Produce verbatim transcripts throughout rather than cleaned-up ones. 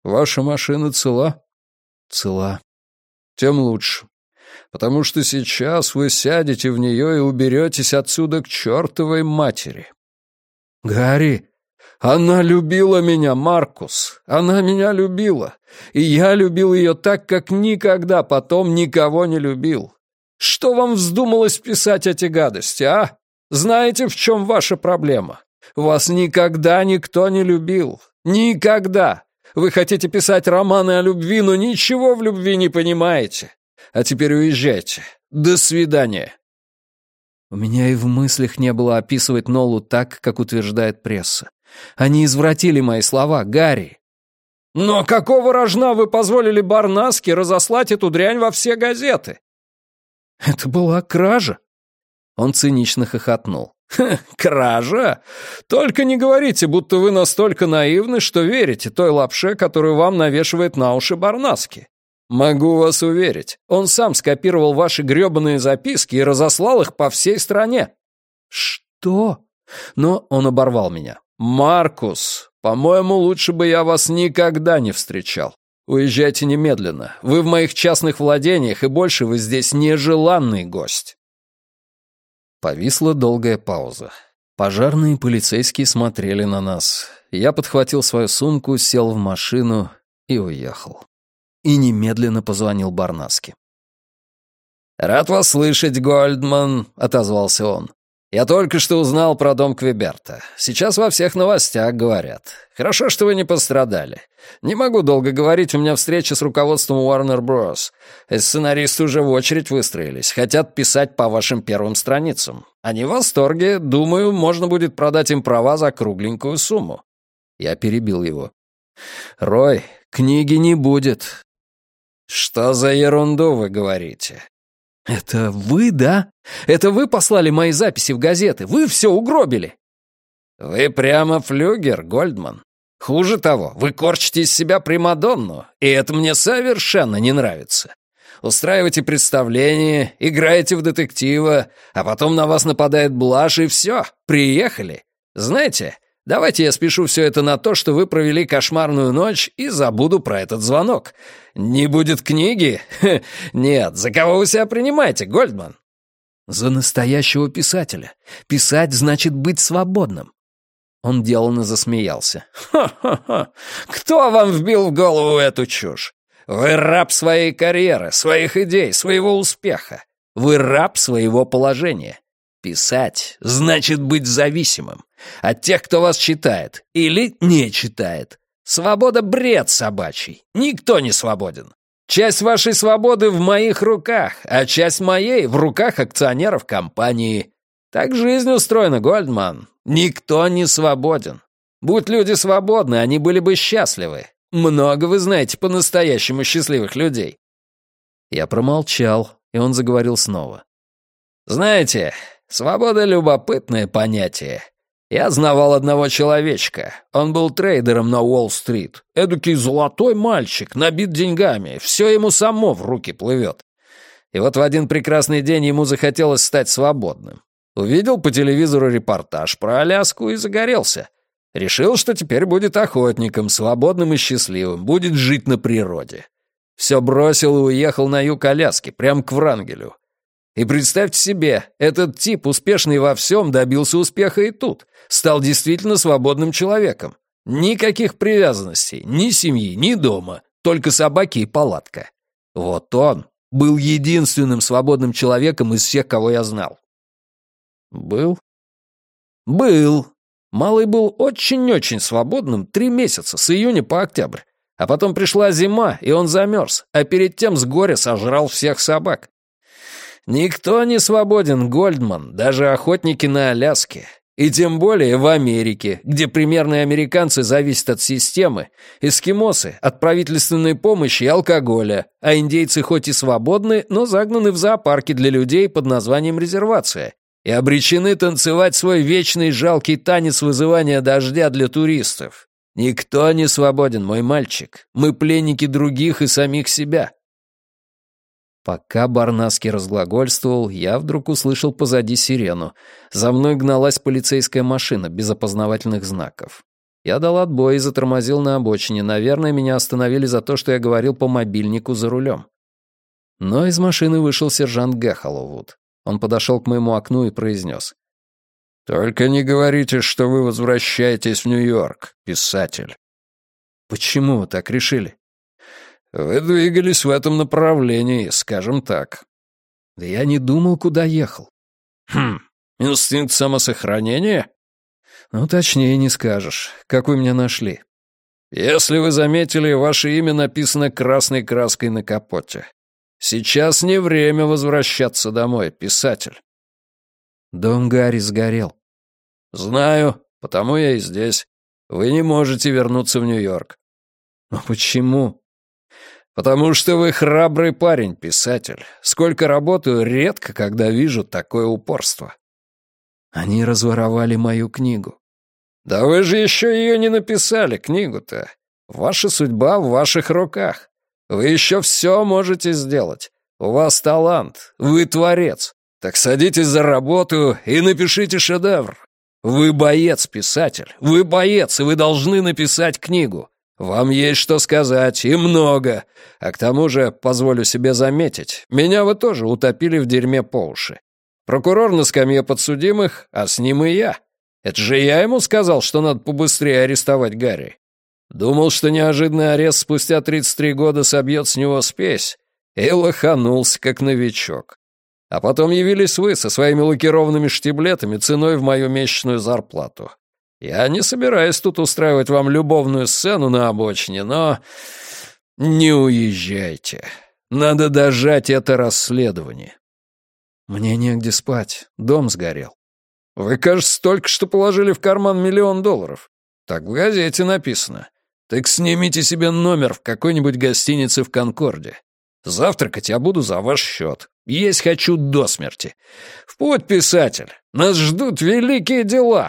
Ваша машина цела?» «Цела». «Тем лучше. Потому что сейчас вы сядете в нее и уберетесь отсюда к чертовой матери». «Гарри, она любила меня, Маркус. Она меня любила. И я любил ее так, как никогда потом никого не любил. Что вам вздумалось писать эти гадости, а? Знаете, в чем ваша проблема? Вас никогда никто не любил. Никогда. Вы хотите писать романы о любви, но ничего в любви не понимаете. А теперь уезжайте. До свидания». У меня и в мыслях не было описывать Нолу так, как утверждает пресса. Они извратили мои слова, Гарри. «Но какого рожна вы позволили Барнаске разослать эту дрянь во все газеты?» «Это была кража». Он цинично хохотнул. «Ха, кража? Только не говорите, будто вы настолько наивны, что верите той лапше, которую вам навешивает на уши Барнаски. Могу вас уверить, он сам скопировал ваши грёбаные записки и разослал их по всей стране». «Что?» Но он оборвал меня. «Маркус, по-моему, лучше бы я вас никогда не встречал. Уезжайте немедленно. Вы в моих частных владениях, и больше вы здесь нежеланный гость». Повисла долгая пауза. Пожарные и полицейские смотрели на нас. Я подхватил свою сумку, сел в машину и уехал. И немедленно позвонил Барнаске. «Рад вас слышать, Гольдман», — отозвался он. «Я только что узнал про дом Квеберта. Сейчас во всех новостях говорят. Хорошо, что вы не пострадали. Не могу долго говорить, у меня встреча с руководством Warner Bros. Сценаристы уже в очередь выстроились, хотят писать по вашим первым страницам. Они в восторге, думаю, можно будет продать им права за кругленькую сумму». Я перебил его. «Рой, книги не будет». «Что за ерунду вы говорите?» «Это вы, да? Это вы послали мои записи в газеты? Вы все угробили?» «Вы прямо флюгер, Гольдман. Хуже того, вы корчите из себя примадонну, и это мне совершенно не нравится. Устраиваете представление, играете в детектива, а потом на вас нападает блажь, и все, приехали. Знаете, давайте я спешу все это на то, что вы провели кошмарную ночь, и забуду про этот звонок. Не будет книги? Хе, нет, за кого вы себя принимаете, Гольдман?» «За настоящего писателя. Писать значит быть свободным». Он деланно засмеялся. «Ха-ха-ха! Кто вам вбил в голову эту чушь? Вы раб своей карьеры, своих идей, своего успеха. Вы раб своего положения. Писать значит быть зависимым от тех, кто вас читает или не читает. Свобода — бред собачий. Никто не свободен. Часть вашей свободы в моих руках, а часть моей в руках акционеров компании. Так жизнь устроена, Гольдман. Никто не свободен. Будь люди свободны, они были бы счастливы. Много вы знаете по-настоящему счастливых людей». Я промолчал, и он заговорил снова. «Знаете, свобода — любопытное понятие. Я знавал одного человечка. Он был трейдером на Уолл-стрит. Эдакий золотой мальчик, набит деньгами. Все ему само в руки плывет. И вот в один прекрасный день ему захотелось стать свободным. Увидел по телевизору репортаж про Аляску и загорелся. Решил, что теперь будет охотником, свободным и счастливым, будет жить на природе. Все бросил и уехал на юг Аляски, прямо к Врангелю. И представьте себе, этот тип, успешный во всем, добился успеха и тут. Стал действительно свободным человеком. Никаких привязанностей, ни семьи, ни дома, только собаки и палатка. Вот он был единственным свободным человеком из всех, кого я знал. Был? Был. Малый был очень-очень свободным три месяца, с июня по октябрь. А потом пришла зима, и он замерз, а перед тем с горя сожрал всех собак. Никто не свободен, Гольдман, даже охотники на Аляске. И тем более в Америке, где примерные американцы зависят от системы, эскимосы — от правительственной помощи и алкоголя, а индейцы хоть и свободны, но загнаны в зоопарки для людей под названием резервация и обречены танцевать свой вечный жалкий танец вызывания дождя для туристов. Никто не свободен, мой мальчик. Мы пленники других и самих себя. Пока Барнаски разглагольствовал, я вдруг услышал позади сирену. За мной гналась полицейская машина без опознавательных знаков. Я дал отбой и затормозил на обочине. Наверное, меня остановили за то, что я говорил по мобильнику за рулем. Но из машины вышел сержант Гэхоллоуд. Он подошел к моему окну и произнес: «Только не говорите, что вы возвращаетесь в Нью-Йорк, писатель». «Почему вы так решили?» «Вы двигались в этом направлении, скажем так». «Да я не думал, куда ехал». «Хм, инстинкт самосохранения?» «Ну, точнее не скажешь. Как вы меня нашли?» «Если вы заметили, ваше имя написано красной краской на капоте. Сейчас не время возвращаться домой, писатель». «Дом Гарри сгорел». «Знаю, потому я и здесь. Вы не можете вернуться в Нью-Йорк». «Но почему?» «Потому что вы храбрый парень, писатель. Сколько работаю, редко когда вижу такое упорство». «Они разворовали мою книгу». «Да вы же еще ее не написали, книгу-то. Ваша судьба в ваших руках. Вы еще все можете сделать. У вас талант, вы творец. Так садитесь за работу и напишите шедевр. Вы боец, писатель, вы боец, и вы должны написать книгу. Вам есть что сказать, и много. А к тому же, позволю себе заметить, меня вы тоже утопили в дерьме по уши. Прокурор на скамье подсудимых, а с ним и я. Это же я ему сказал, что надо побыстрее арестовать Гарри. Думал, что неожиданный арест спустя тридцать три года собьет с него спесь, и лоханулся, как новичок. А потом явились вы со своими лакированными штиблетами ценой в мою месячную зарплату. Я не собираюсь тут устраивать вам любовную сцену на обочине, но не уезжайте. Надо дожать это расследование». «Мне негде спать, дом сгорел». «Вы, кажется, только что положили в карман миллион долларов. Так в газете написано. Так снимите себе номер в какой-нибудь гостинице в Конкорде. Завтракать я буду за ваш счет. Есть хочу до смерти. В путь, писатель. Нас ждут великие дела».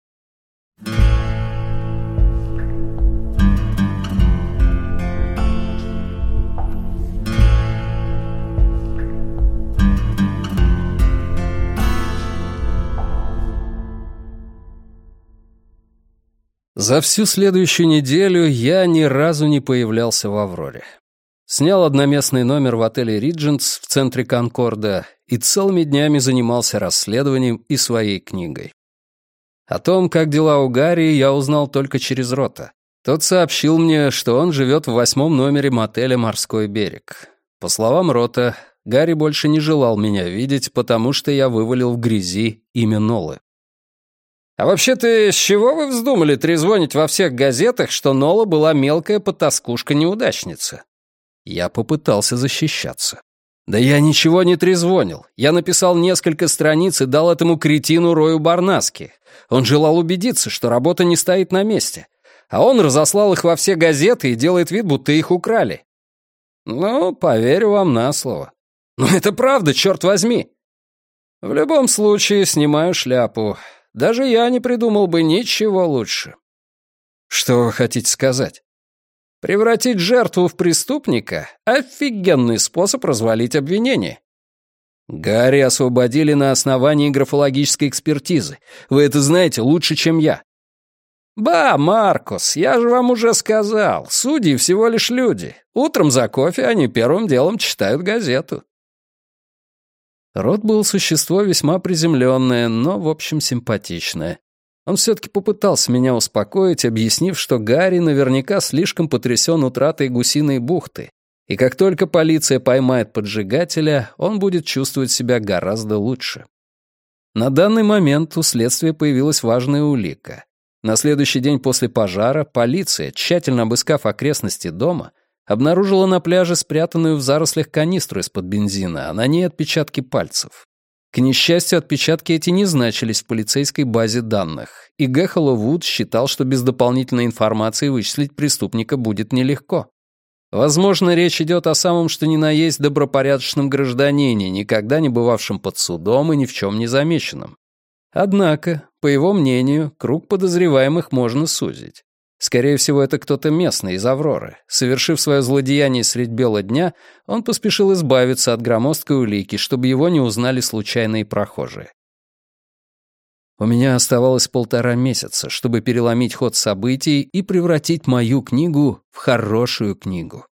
За всю следующую неделю я ни разу не появлялся в «Авроре». Снял одноместный номер в отеле «Риджентс» в центре Конкорда и целыми днями занимался расследованием и своей книгой. О том, как дела у Гарри, я узнал только через Рота. Тот сообщил мне, что он живет в восьмом номере мотеля «Морской берег». По словам Рота, Гарри больше не желал меня видеть, потому что я вывалил в грязи имя Нолы. «А вообще-то, с чего вы вздумали трезвонить во всех газетах, что Нола была мелкая потаскушка-неудачница?» Я попытался защищаться. «Да я ничего не трезвонил. Я написал несколько страниц и дал этому кретину Рою Барнаски. Он желал убедиться, что работа не стоит на месте. А он разослал их во все газеты и делает вид, будто их украли». «Ну, поверю вам на слово». «Но это правда, черт возьми!» «В любом случае, снимаю шляпу. Даже я не придумал бы ничего лучше». «Что вы хотите сказать?» «Превратить жертву в преступника — офигенный способ развалить обвинение». «Гарри освободили на основании графологической экспертизы. Вы это знаете лучше, чем я». «Ба, Маркус, я же вам уже сказал, судьи всего лишь люди. Утром за кофе они первым делом читают газету». Рот был существо весьма приземленное, но, в общем, симпатичное. Он все-таки попытался меня успокоить, объяснив, что Гарри наверняка слишком потрясен утратой гусиной бухты, и как только полиция поймает поджигателя, он будет чувствовать себя гораздо лучше. На данный момент у следствия появилась важная улика. На следующий день после пожара полиция, тщательно обыскав окрестности дома, обнаружила на пляже спрятанную в зарослях канистру из-под бензина, а на ней отпечатки пальцев. К несчастью, отпечатки эти не значились в полицейской базе данных, и Гэхоллоуд считал, что без дополнительной информации вычислить преступника будет нелегко. Возможно, речь идет о самом что ни на есть добропорядочном гражданине, никогда не бывавшем под судом и ни в чем не замеченном. Однако, по его мнению, круг подозреваемых можно сузить. Скорее всего, это кто-то местный из Авроры. Совершив свое злодеяние средь бела дня, он поспешил избавиться от громоздкой улики, чтобы его не узнали случайные прохожие. У меня оставалось полтора месяца, чтобы переломить ход событий и превратить мою книгу в хорошую книгу.